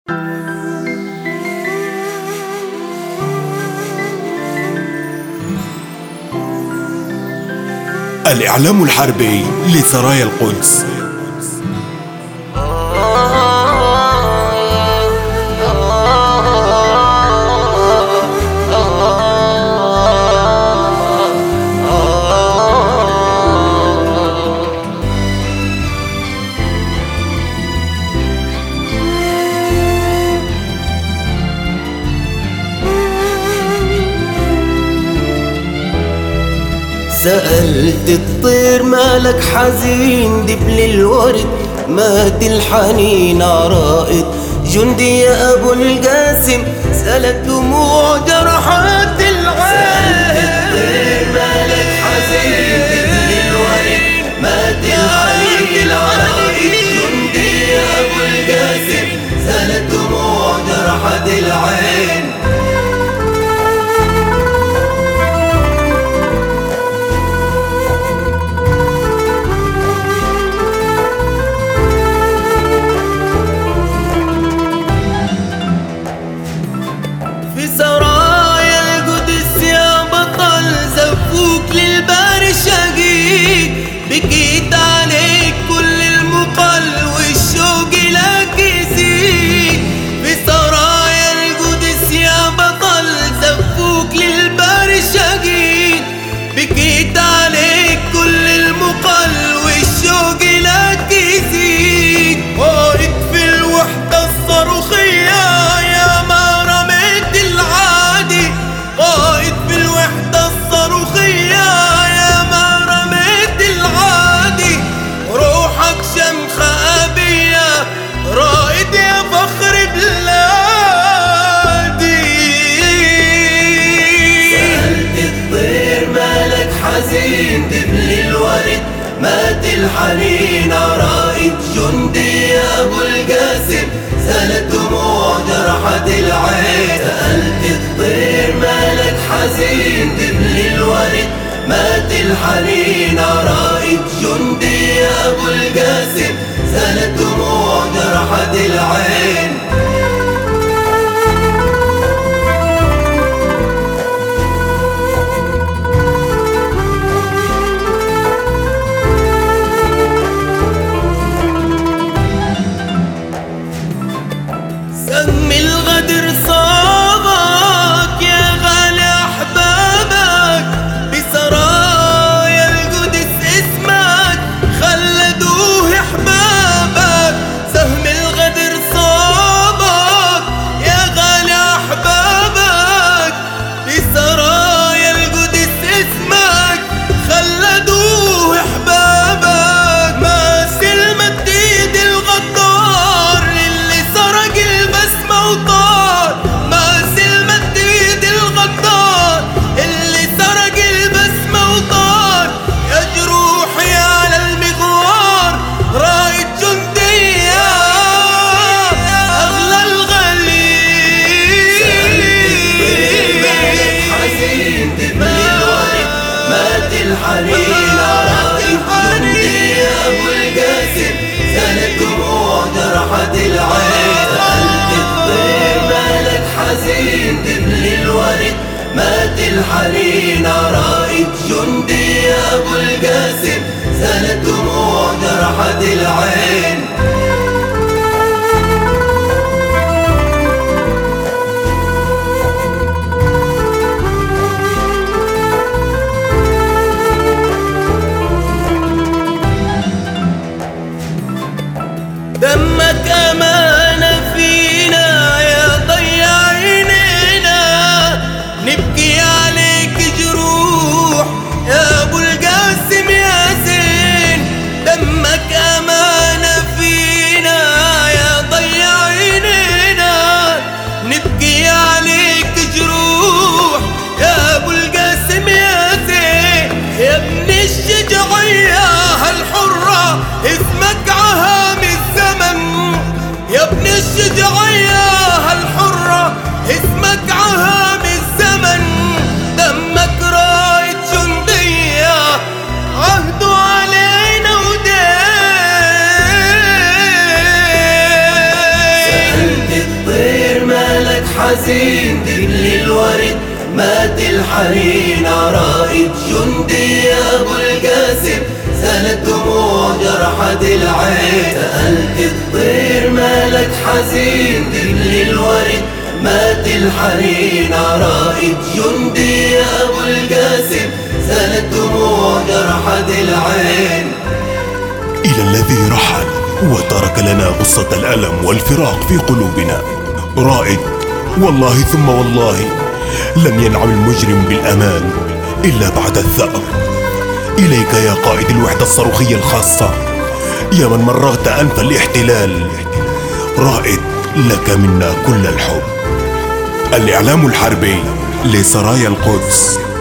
الإعلام الحربي لسرايا القدس. سألت الطير مالك حزين، دبل الورد مات الحنين عرائد جندي يا أبو القاسم، سالت دموع جرحات العين. سألت الطير مالك حزين، دبل الورد مات الحنين عرائد جندي يا أبو القاسم، سالت دموع جرحات العين. سرايا القدس يا بطل زفوك للبار الشقيق، بكيت عليك كل المقل والشوق لك يزيد. في سرايا القدس يا بطل زفوك للبار الشقيق، بكيت عليك كل المقل والشوق لك يزيد. واقف في الوحدة الصاروخية يا ما قائد في الوحدة الصاروخية يا ما رميت العادي، روحك شمخة أبية رائد يا فخر بلادي. سألت الطير مالك حزين، دبل الورد مات الحنين رائد جندي يا أبو القاسم، سالت دموع جرحت العين. سألت الطير مالك حزين، دبل الورد مات الحنين رائد جندي يا أبو القاسم، سالت دموع جرحت العين. سم الغدر صابك يا غالي أحبابك، بسرايا القدس اسمك خلدوه أحبابك. سهم الغدر صابك يا غالي أحبابك، بسرايا القدس اسمك خلدوه أحبابك. ما سلمت ايد الغدار اللي سرق البسمة وطار، ما سلمت ايد الغدار اللي سرق البسمة وطار. يا جروحي على المغوار رايد جندي يا أغلى الغالي. مالك حزين، دبل الورد مات الحنين رايد جندي يا أبو القاسم، سالت دموع جرحت العين. سألت الطير مالك حزين، دبل الورد مات الحنين رائد جندي يا أبو القاسم، سالت دموع جرحت العين. دمك أمانة فينا يا ضيع عينينا، نبكي عليك جروح يا أبو القاسم يا زين. دمك أمانة فينا حزين دل الورد مات الحنين. رائد جندي يا ابو القاسم سالت دموع جرحت العين. سألت الطير مالك حزين دل الورد مات الحنين. رائد جندي يا ابو القاسم سالت دموع جرحت العين. إلى الذي رحل وترك لنا غصة الألم والفراق في قلوبنا. رائد والله ثم والله لن ينعم المجرم بالأمان إلا بعد الثأر. إليك يا قائد الوحدة الصاروخية الخاصة يا من مرغت أنف الاحتلال. رائد لك منا كل الحب. الإعلام الحربي لسرايا القدس.